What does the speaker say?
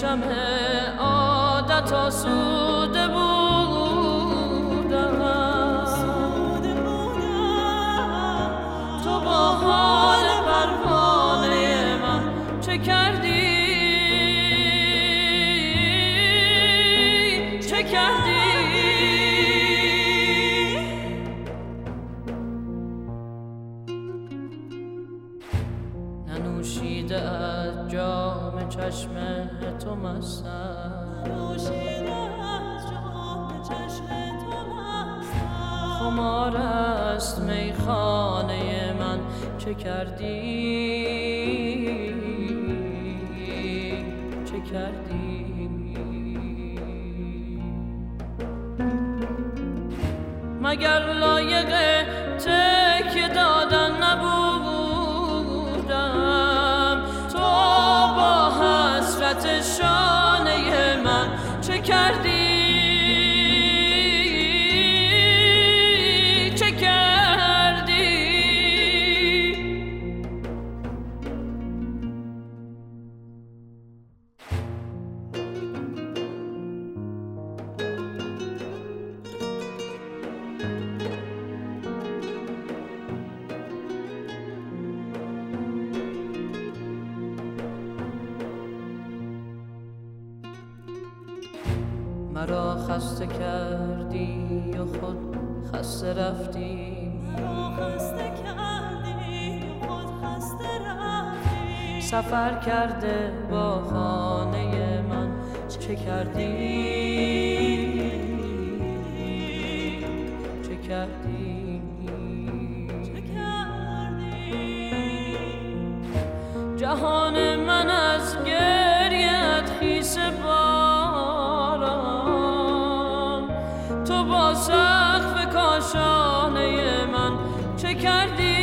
چشم عادت آسوده بودم، تو با حال پروانه من چه کردی؟ چه کردی؟ ننوشیده از جام چشم تو مستم، خمار است میخانه من چه کردی؟ چه کردی؟ مگر لایق تکیه دادن نبودم؟ تو با حسرت شانه من چه کردی؟ چه کردی؟ مرا خسته کردی و خود خسته رفتی، سفر کرده با خانه من چه کردی؟ چه کردی؟ جهان من از گریت خیس باران، تو با سقف کاشانه من چه کردی؟